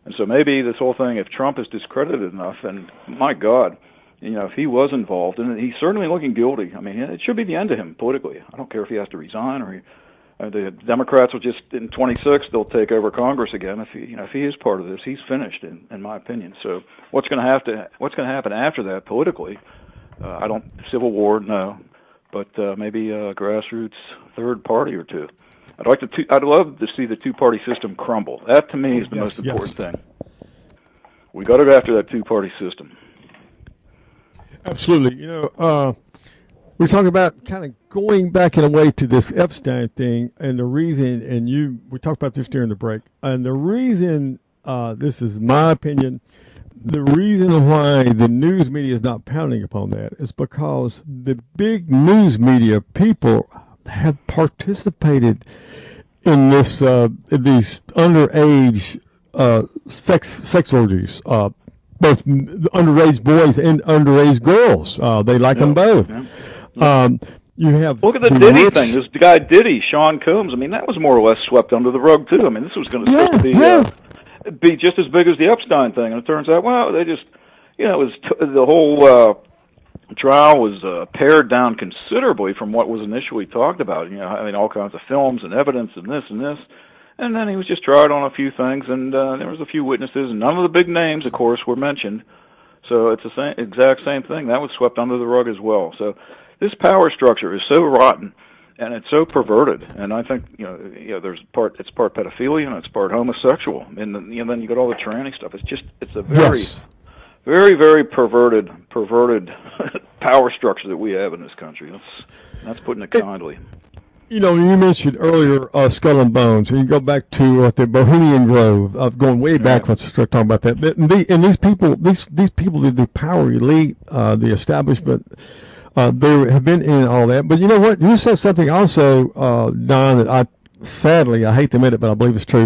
Speaker 3: And so maybe this whole thing, if Trump is discredited enough, and my God, you know, if he was involved, and he's certainly looking guilty. I mean, it should be the end of him politically. I don't care if he has to resign or he, uh, the Democrats will just in twenty-six they'll take over Congress again. If he, you know, if he is part of this, he's finished, in, in my opinion. So what's going to have to, what's going to happen after that politically? Uh, I don't civil war, no, but uh, maybe a grassroots third party or two. I'd like to. Two, I'd love to see the two-party system crumble. That to me is the yes, most important yes. thing. We got to go after that two-party system.
Speaker 2: Absolutely. You know, uh, we're talking about kind of going back in a way to this Epstein thing, and the reason, and you, we talked about this during the break, and the reason, uh, this is my opinion, the reason why the news media is not pounding upon that is because the big news media people have participated in this, uh, these underage uh, sex sex orgies. Uh, both underage boys and underage girls. Uh, they like yeah, them both. Yeah, yeah. Um, you have
Speaker 3: look at the, the Diddy rich... thing. This guy Diddy, Sean Combs. I mean, that was more or less swept under the rug too. I mean, this was going to yeah, be yeah. uh, be just as big as the Epstein thing, and it turns out, well, they just, you know, it was t- the whole uh, trial was uh, pared down considerably from what was initially talked about. You know, I mean, all kinds of films and evidence and this and this. And then he was just tried on a few things, and uh, there was a few witnesses, and none of the big names, of course, were mentioned. So it's the same, exact same thing. That was swept under the rug as well. So this power structure is so rotten, and it's so perverted. And I think, you know, you know there's part, it's part pedophilia, and it's part homosexual. And then, you know, then you got all the tranny stuff. It's just, it's a very, yes. very, very perverted, perverted power structure that we have in this country. That's, that's putting it kindly.
Speaker 2: You know, you mentioned earlier uh, Skull and Bones, and you go back to uh, the Bohemian Grove, of going way back. Let's start talking about that. And, the, and these people, these these people, the, the power elite, uh, the establishment, uh, they have been in all that. But you know what? You said something also, uh, Don, that I sadly I hate to admit it, but I believe it's true.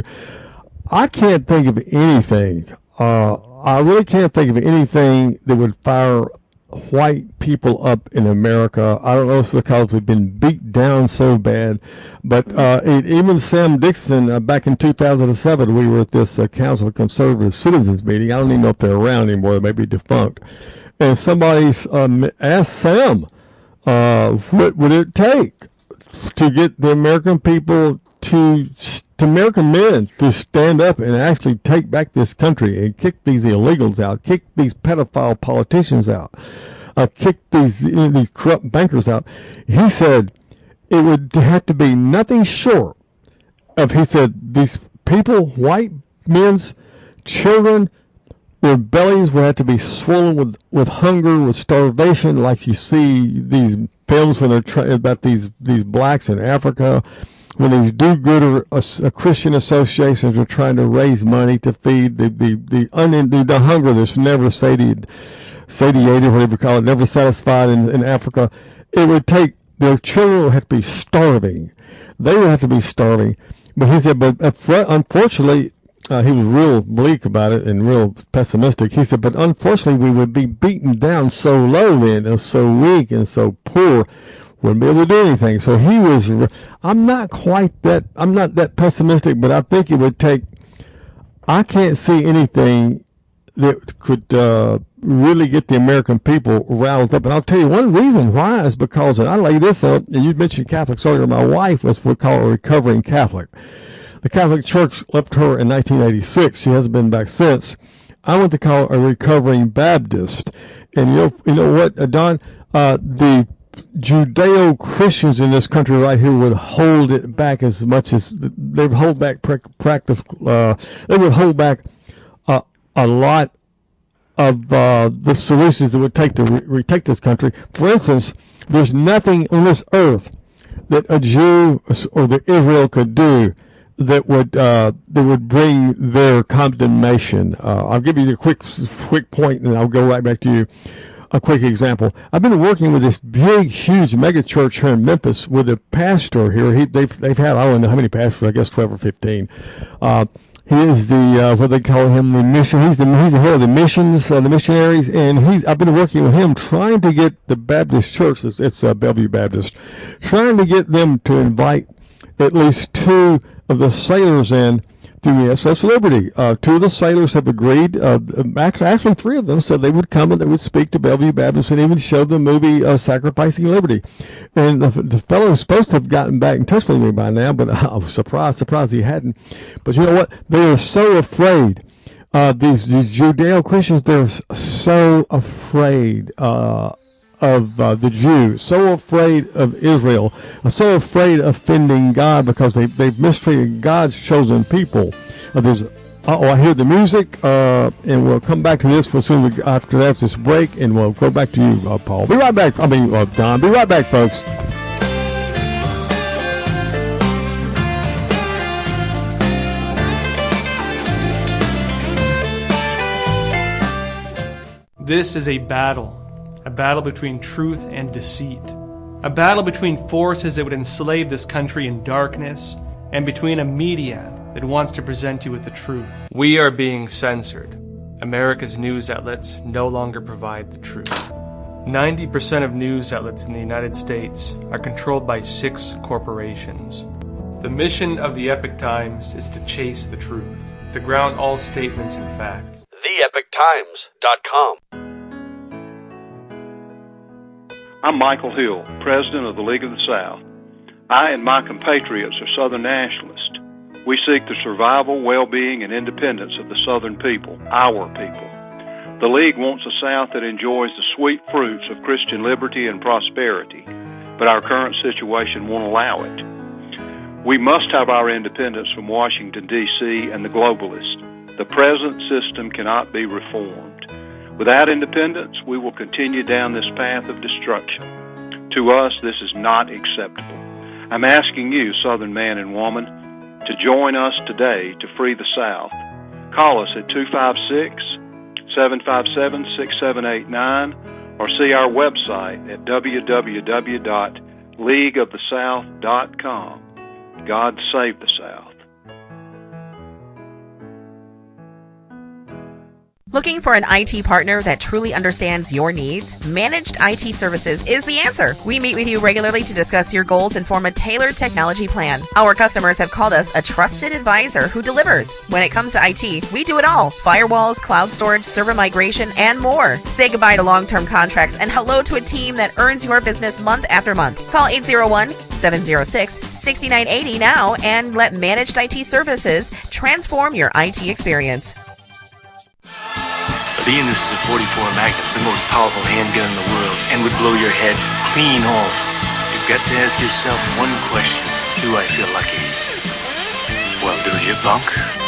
Speaker 2: I can't think of anything. Uh, I really can't think of anything that would fire white people up in America. I don't know if it's because they've been beat down so bad, but uh, it, even Sam Dixon, uh, back in two thousand seven, we were at this uh, Council of Conservative Citizens meeting. I don't even know if they're around anymore. They may be defunct. And somebody um, asked Sam, uh, what would it take to get the American people to, to American men to stand up and actually take back this country and kick these illegals out, kick these pedophile politicians out, uh, kick these, you know, these corrupt bankers out. He said it would have to be nothing short of, he said, these people, white men's children, their bellies would have to be swollen with, with hunger, with starvation, like you see these films when they're tra- about these, these blacks in Africa, when these do-gooder uh, uh, Christian associations are trying to raise money to feed the the the, un- the, the hunger that's never satiated, satiated, whatever you call it, never satisfied in, in Africa. It would take, their children would have to be starving. They would have to be starving. But he said, but unfortunately, uh, he was real bleak about it and real pessimistic. He said, but unfortunately, we would be beaten down so low then and so weak and so poor, wouldn't be able to do anything. So he was, I'm not quite that, I'm not that pessimistic, but I think it would take, I can't see anything that could uh, really get the American people roused up. And I'll tell you one reason why is because, and I lay this out, and you mentioned Catholics earlier, my wife was what we call a recovering Catholic. The Catholic Church left her in nineteen eighty-six. She hasn't been back since. I went to call a recovering Baptist. And you know, you know what, uh, Don, uh, the Judeo-Christians in this country right here would hold it back as much as they would hold back practice. Uh, they would hold back uh, a lot of uh, the solutions that would take to re- retake this country. For instance, there's nothing on this earth that a Jew or that Israel could do that would uh, that would bring their condemnation. Uh, I'll give you a quick quick point, and I'll go right back to you. A quick example. I've been working with this big, huge mega church here in Memphis with a pastor here. He, they've they've had, I don't know how many pastors, I guess twelve or fifteen. Uh, he is the uh, what they call him, the mission. He's the he's the head of the missions, uh, the missionaries, and he's. I've been working with him trying to get the Baptist church. It's, it's uh, Bellevue Baptist, trying to get them to invite at least two of the sailors in the U S S Liberty. Uh, two of the sailors have agreed. Uh, actually, actually, three of them said they would come and they would speak to Bellevue Baptist and even show the movie uh, Sacrificing Liberty. And the, the fellow was supposed to have gotten back in touch with me by now, but I was surprised, surprised he hadn't. But you know what? They are so afraid. Uh, these, these Judeo-Christians, they're so afraid uh, of uh, the Jews, so afraid of Israel, so afraid of offending God because they, they've mistreated God's chosen people. Uh, there's, oh, I hear the music, uh, and we'll come back to this for soon after this break, and we'll go back to you, uh, Paul. Be right back. I mean, uh, Don. Be right back, folks.
Speaker 16: This is a battle, a battle between truth and deceit, a battle between forces that would enslave this country in darkness and between a media that wants to present you with the truth. We are being censored. America's news outlets no longer provide the truth. ninety percent of news outlets in the United States are controlled by six corporations. The mission of the Epoch Times is to chase the truth, to ground all statements in fact.
Speaker 17: the epoch times dot com.
Speaker 18: I'm Michael Hill, President of the League of the South. I and my compatriots are Southern nationalists. We seek the survival, well-being, and independence of the Southern people, our people. The League wants a South that enjoys the sweet fruits of Christian liberty and prosperity, but our current situation won't allow it. We must have our independence from Washington, D C and the globalists. The present system cannot be reformed. Without independence, we will continue down this path of destruction. To us, this is not acceptable. I'm asking you, Southern man and woman, to join us today to free the South. Call us at two five six, seven five seven, six seven eight nine or see our website at w w w dot league of the south dot com. God save the South.
Speaker 19: Looking for an I T partner that truly understands your needs? Managed I T Services is the answer. We meet with you regularly to discuss your goals and form a tailored technology plan. Our customers have called us a trusted advisor who delivers. When it comes to I T, we do it all. Firewalls, cloud storage, server migration, and more. Say goodbye to long-term contracts and hello to a team that earns your business month after month. Call eight zero one, seven zero six, six nine eight zero now and let Managed I T Services transform your I T experience.
Speaker 20: Being this is a forty-four Magnum, the most powerful handgun in the world, and would blow your head clean off. You've got to ask yourself one question. Do I feel lucky? Well, do you, punk?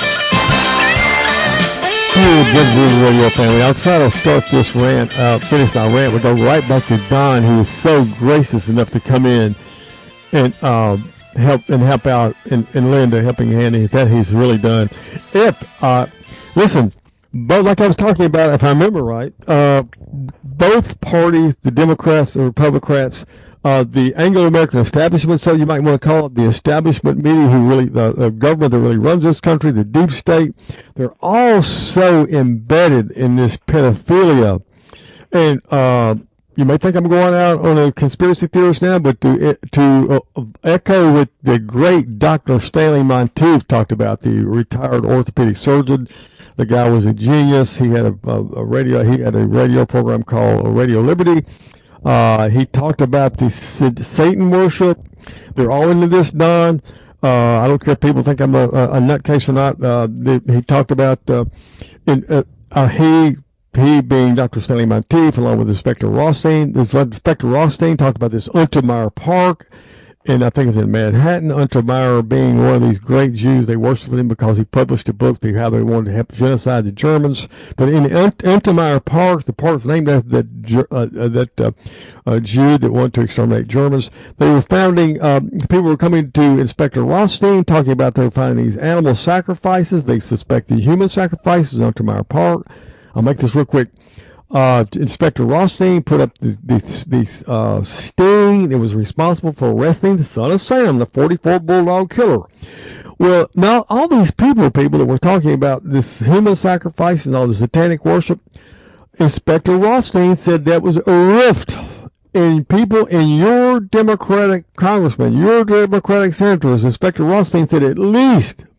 Speaker 2: Hey, Blood River Radio family. I'll try to start this rant, uh, finish my rant. We'll go right back to Don, who was so gracious enough to come in and uh, help and help out, and, and lend a helping hand. That he's really done. If, uh, listen, but like I was talking about, if I remember right, uh, both parties, the Democrats and Republicans, uh, the Anglo-American establishment, so you might want to call it the establishment media, who really, the, the government that really runs this country, the deep state, they're all so embedded in this pedophilia. And uh, you may think I'm going out on a conspiracy theorist now, but to to uh, echo what the great Doctor Stanley Monteith talked about, the retired orthopedic surgeon. The guy was a genius. He had a, a, a radio. He had a radio program called Radio Liberty. Uh, he talked about the Satan worship. They're all into this, Don. Uh, I don't care if people think I'm a, a nutcase or not. Uh, they, he talked about uh, in, uh, uh, he he being Doctor Stanley Monteith, along with Inspector Rothstein. Inspector Rothstein talked about this Untermeyer Park. And I think it's in Manhattan. Untermeyer being one of these great Jews, they worshiped him because he published a book to how they wanted to help genocide the Germans. But in Untermeyer Park, the park's named after that uh, that uh, uh, Jew that wanted to exterminate Germans. They were founding. Um, people were coming to Inspector Rothstein talking about they were finding these animal sacrifices. They suspected human sacrifices in Untermeyer Park. I'll make this real quick. Uh, Inspector Rothstein put up this, this, this uh, sting that was responsible for arresting the son of Sam, the forty-four Bulldog killer. Well, now all these people, people that were talking about this human sacrifice and all the satanic worship, Inspector Rothstein said that was a rift in people in your Democratic congressmen, your Democratic senators. Inspector Rothstein said at least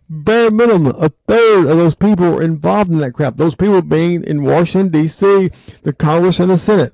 Speaker 2: bare minimum, a third of those people are involved in that crap. Those people being in Washington, D C, the Congress and the Senate.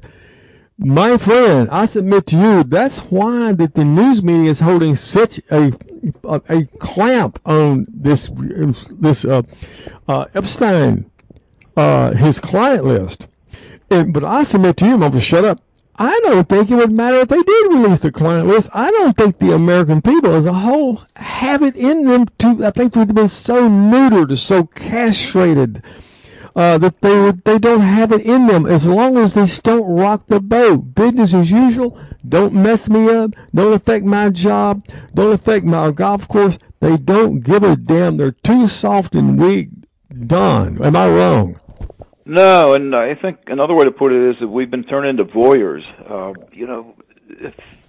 Speaker 2: My friend, I submit to you, that's why that the news media is holding such a a, a clamp on this this uh, uh, Epstein, uh, his client list. And, but I submit to you, I'm going to shut up. I don't think it would matter if they did release the client list. I don't think the American people as a whole have it in them to, I think they've been so neutered, so castrated, uh, that they would, they don't have it in them as long as they just don't rock the boat. Business as usual. Don't mess me up. Don't affect my job. Don't affect my golf course. They don't give a damn. They're too soft and weak. Done. Am I wrong?
Speaker 3: No, and I think another way to put it is that we've been turned into voyeurs. Uh, you know, if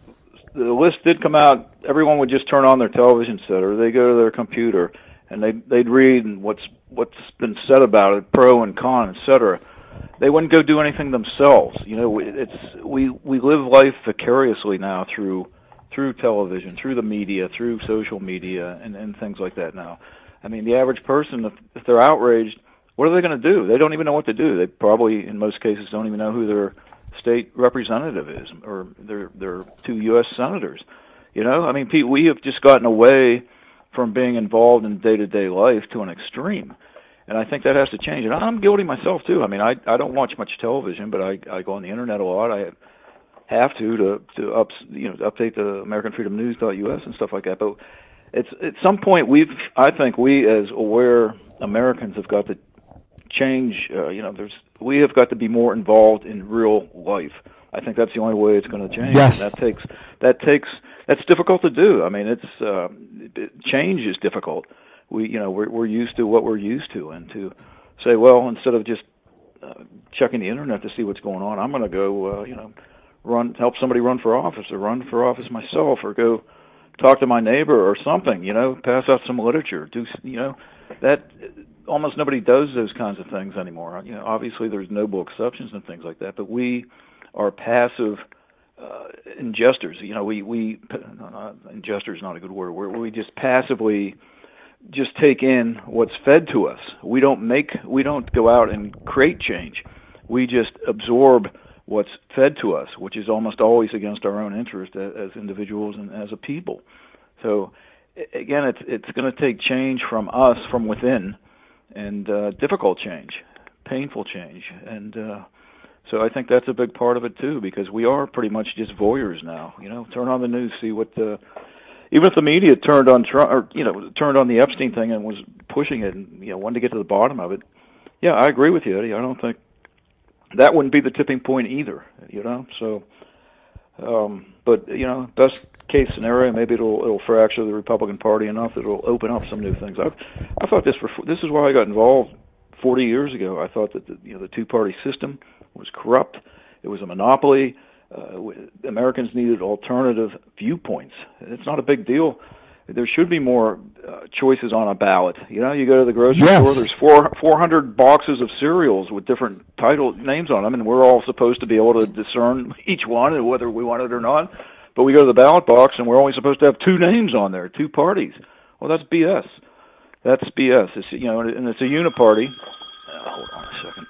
Speaker 3: the list did come out, everyone would just turn on their television set or they go to their computer and they they'd read what's what's been said about it, pro and con, et cetera. They wouldn't go do anything themselves. You know, it's we we live life vicariously now through through television, through the media, through social media, and, and things like that now. I mean, the average person, if, if they're outraged, what are they going to do? They don't even know what to do. They probably, in most cases, don't even know who their state representative is or their their two U S senators. You know, I mean, Pete, we have just gotten away from being involved in day-to-day life to an extreme, and I think that has to change. And I'm guilty myself too. I mean, I I don't watch much television, but I I go on the internet a lot. I have to to to up you know to update the American Freedom News dot U S and stuff like that. But it's at some point we've I think we as aware Americans have got to change. Uh, you know, there's we have got to be more involved in real life. I think that's the only way it's going to change.
Speaker 2: Yes.
Speaker 3: And that takes that takes that's difficult to do. I mean, it's uh, it, change is difficult. We you know we're we're used to what we're used to, and to say, well, instead of just uh, checking the internet to see what's going on, I'm going to go uh, you know run help somebody run for office or run for office myself or go talk to my neighbor or something. You know, pass out some literature. Do you know that? Almost nobody does those kinds of things anymore. You know, obviously there's noble exceptions and things like that, but we are passive uh, ingesters. You know, we we uh, ingester is not a good word. We're, we just passively just take in what's fed to us. We don't make, we don't go out and create change. We just absorb what's fed to us, which is almost always against our own interest as, as individuals and as a people. So again, it's it's going to take change from us, from within. And uh, difficult change, painful change, and uh, so I think that's a big part of it too, because we are pretty much just voyeurs now. You know, turn on the news, see what the even if the media turned on Trump, or you know, turned on the Epstein thing and was pushing it, and you know, wanted to get to the bottom of it. Yeah, I agree with you, Eddie. I don't think that wouldn't be the tipping point either. You know, so um, but you know, best case scenario, maybe it'll it'll fracture the Republican Party enough that it'll open up some new things. I've I thought this for this is why I got involved forty years ago. I thought that the, you know the two party system was corrupt. It was a monopoly. Uh, Americans needed alternative viewpoints. It's not a big deal. There should be more uh, choices on a ballot. You know, you go to the grocery
Speaker 2: yes.
Speaker 3: store. There's four four hundred boxes of cereals with different title names on them, and we're all supposed to be able to discern each one and whether we want it or not. But we go to the ballot box, and we're only supposed to have two names on there, two parties. Well, that's B S. That's B S. It's, you know, and it's a uniparty. Uh, hold on a second.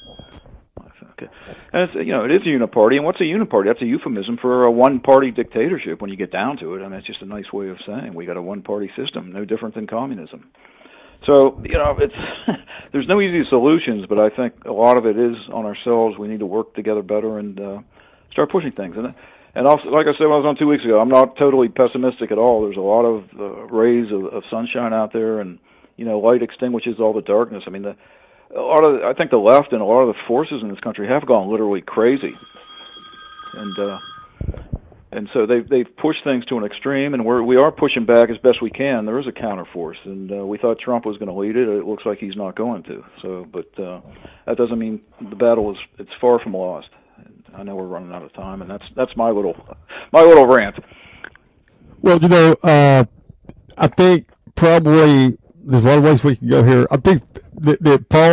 Speaker 3: Okay. And it's, you know, it is a uniparty. And what's a uniparty? That's a euphemism for a one-party dictatorship when you get down to it. I mean, it's just a nice way of saying we got a one-party system, no different than communism. So, you know, it's there's no easy solutions, but I think a lot of it is on ourselves. We need to work together better and uh, start pushing things. And And also, like I said, when I was on two weeks ago, I'm not totally pessimistic at all. There's a lot of uh, rays of, of sunshine out there, and you know, light extinguishes all the darkness. I mean, the, a lot of I think the left and a lot of the forces in this country have gone literally crazy, and uh, and so they've they've pushed things to an extreme, and we're we are pushing back as best we can. There is a counterforce, and uh, we thought Trump was going to lead it. It looks like he's not going to. So, but uh, that doesn't mean the battle is it's far from lost. I know we're running out of time, and that's that's my little my little rant.
Speaker 2: Well, you know, uh, I think probably there's a lot of ways we can go here. I think the, the fault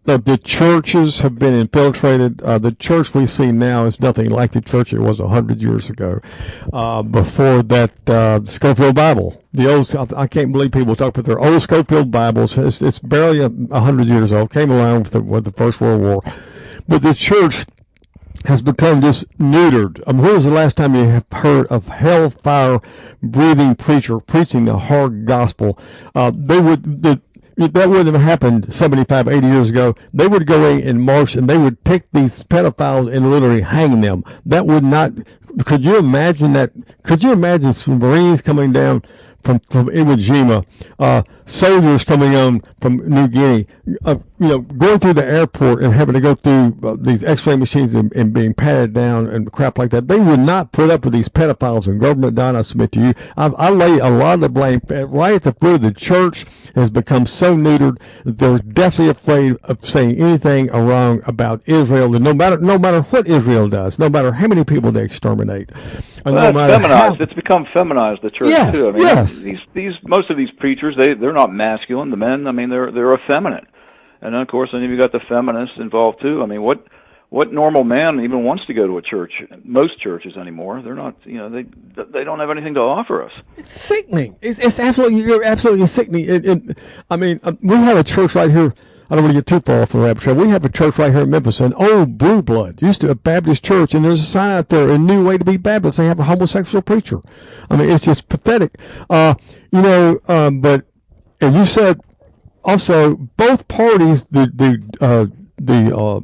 Speaker 2: uh, the churches have been infiltrated. Uh, the church we see now is nothing like the church it was a hundred years ago. Uh, before that, uh, Scofield Bible, the old, I can't believe people talk about their old Scofield Bibles. It's, it's barely a, a hundred years old. Came along with the, with the First World War. But the church has become just neutered. I mean, when was the last time you have heard of hellfire breathing preacher preaching the hard gospel? Uh, they would, the, that wouldn't have happened seventy-five, eighty years ago. They would go in and march and they would take these pedophiles and literally hang them. That would not, could you imagine that? Could you imagine some Marines coming down from, from Iwo Jima, uh, soldiers coming on from New Guinea, uh, you know, going through the airport and having to go through uh, these x-ray machines and, and being patted down and crap like that. They would not put up with these pedophiles in government. Don, I submit to you. I, I lay a lot of the blame right at the foot of the church. Has become so neutered that they're deathly afraid of saying anything wrong about Israel. And no matter, no matter what Israel does, no matter how many people they exterminate.
Speaker 3: Well,
Speaker 2: no
Speaker 3: it's feminized. How, it's become feminized, the church,
Speaker 2: yes,
Speaker 3: too. I mean,
Speaker 2: yes.
Speaker 3: these, these, most of these preachers, they, they're not masculine. The men, I mean, they're, they're effeminate. And then, of course, then you've got the feminists involved, too. I mean, what, what normal man even wants to go to a church? Most churches anymore, they're not, you know, they, they don't have anything to offer us.
Speaker 2: It's sickening. It's, it's absolutely, you're absolutely sickening. It, it, I mean, we have a church right here. I don't want to get too far off the rabbit trail. We have a church right here in Memphis, an old Blue Blood, used to a Baptist church, and there's a sign out there, a new way to be Baptist. They have a homosexual preacher. I mean, it's just pathetic. Uh, you know, um, but, and you said also both parties, the, the, uh, the, uh,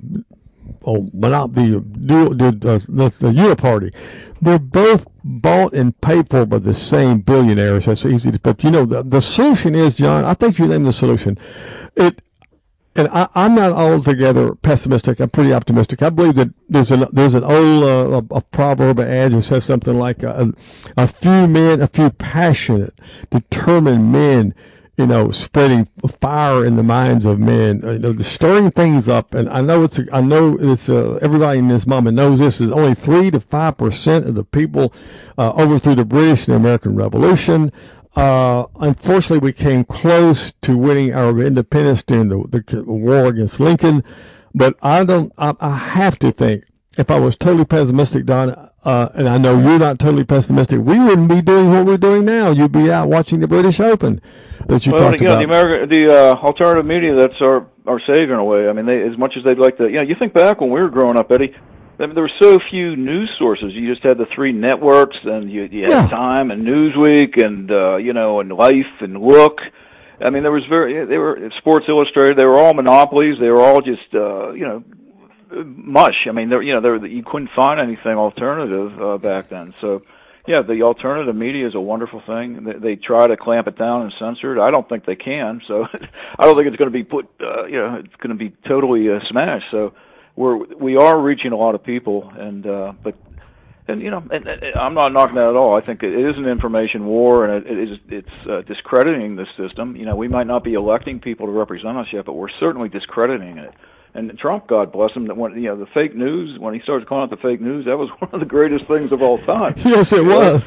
Speaker 2: oh, not the, the, the, the, the Uniparty, they're both bought and paid for by the same billionaires. That's easy to, but you know, the, the solution is, John, I think you named the solution. It, And I, I'm not altogether pessimistic. I'm pretty optimistic. I believe that there's an there's an old uh, a, a proverb, an adage that says something like a, a few men, a few passionate, determined men, you know, spreading fire in the minds of men, you know, stirring things up. And I know it's I know it's uh, everybody in this moment knows this is only three to five percent of the people uh, overthrew the British and the American Revolution. Uh, unfortunately, we came close to winning our independence during the, the war against Lincoln, but I don't, I, I have to think, if I was totally pessimistic, Don, uh, and I know you're not totally pessimistic, we wouldn't be doing what we're doing now. You'd be out watching the British Open that you
Speaker 3: well,
Speaker 2: talked
Speaker 3: you
Speaker 2: about.
Speaker 3: Know, the American, the uh, alternative media, that's our, our savior in a way. I mean, they, as much as they'd like to, you know, you think back when we were growing up, Eddie, I mean, there were so few news sources. You just had the three networks, and you, you had yeah. Time and Newsweek, and uh, you know, and Life and Look. I mean, there was very they were Sports Illustrated. They were all monopolies. They were all just uh, you know mush. I mean, there you know there you couldn't find anything alternative uh, back then. So yeah, the alternative media is a wonderful thing. They, they try to clamp it down and censor it. I don't think they can. So I don't think it's going to be put. Uh, you know, it's going to be totally uh, smashed. So. We're we are reaching a lot of people, and uh, but and you know, and, and I'm not knocking that at all. I think it is an information war, and it, it is it's uh, discrediting the system. You know, we might not be electing people to represent us yet, but we're certainly discrediting it. And Trump, God bless him, that when you know the fake news, when he started calling it the fake news, that was one of the greatest things of all time.
Speaker 2: Yes, it was.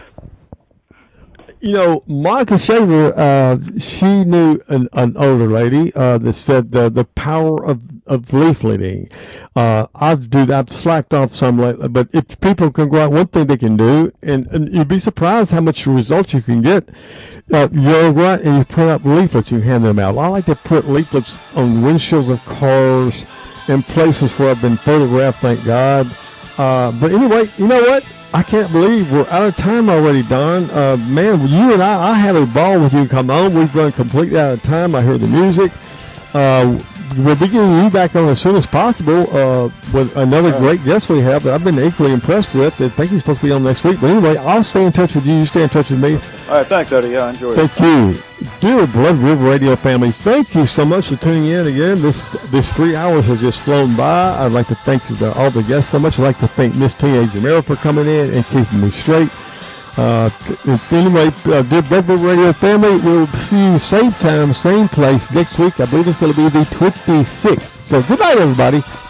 Speaker 2: You know, Monica Shaver, uh, she knew an, an older lady uh, that said the the power of of leafleting. Uh, I've do I've slacked off some lately, but if people can go out, one thing they can do, and, and you'd be surprised how much results you can get. Uh, you go out and you print up leaflets, you hand them out. I like to put leaflets on windshields of cars in places where I've been photographed, thank God. Uh, but anyway, you know what? I can't believe we're out of time already, Don. Uh, man, you and I, I have a ball with you come on. We've run completely out of time. I hear the music. Uh, we'll be getting you back on as soon as possible uh, with another right. great guest we have that I've been equally impressed with. I think he's supposed to be on next week. But anyway, I'll stay in touch with you. You stay in touch with me.
Speaker 3: All right, thanks, Eddie. Yeah, I enjoyed
Speaker 2: it. Thank you. Dear Blood River Radio family, thank you so much for tuning in again. This this three hours has just flown by. I'd like to thank the, all the guests so much. I'd like to thank Miss Teenage America for coming in and keeping me straight. Uh, anyway, uh, dear Blood River Radio family, we'll see you same time, same place next week. I believe it's going to be the twenty-sixth. So good night, everybody.